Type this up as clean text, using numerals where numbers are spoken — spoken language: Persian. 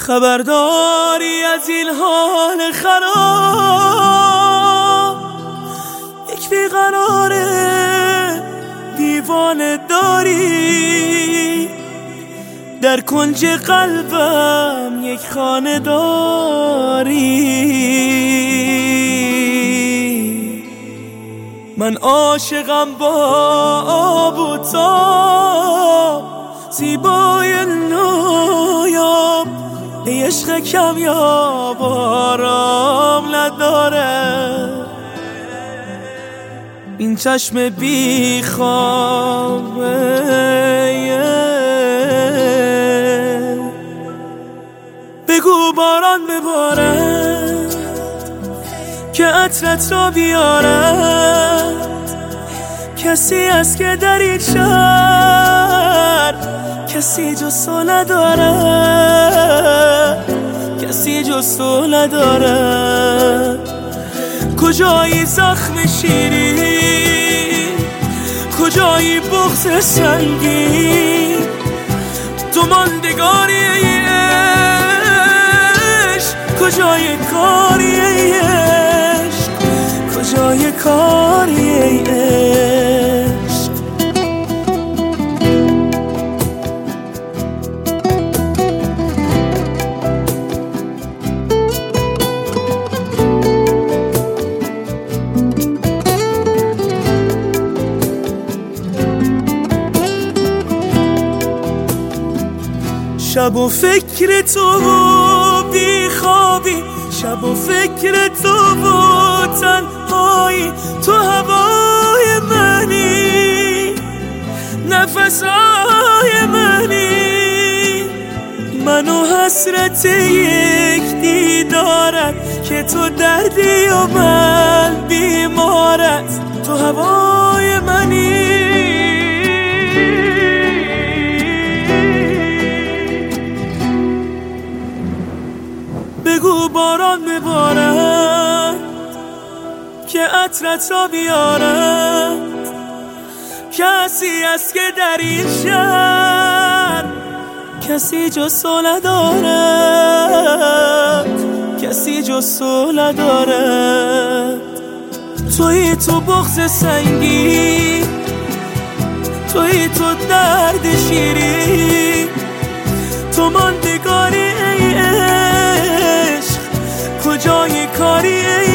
خبرداری از این حال خراب، یک بیقراره دیوانه داری، در کنج قلبم یک خانه داری. من عاشقم با آب و تاب، زیبای نایاب، عشق کمیاب آرام نداره. این چشم بی خوابه بگو باران ببارد که عطرت را بیارد. کسی است که در این شهر کسی جز تو نداره، کسی جز تو نداره. کجایی زخم شیرین، کجایی بغض سنگین، تو ماندگاری عشق، کجای کاری عشق، کجای کاری عشق. شب و فکر تو و بی خوابی، شب و فکر تو و تنهایی، تو هوای منی، نفسهای منی، من و حسرت یک دیدارت که تو دردی و من بیمارت، تو هوای منی. بگو باران ببارد که عطرت را بیارد. کسی است که در این شهر کسی جز تو ندارد، کسی جز تو ندارد. تویی تو بغض سنگین، تویی تو درد شیرین، تو ماندگاری عشق، کجای کاری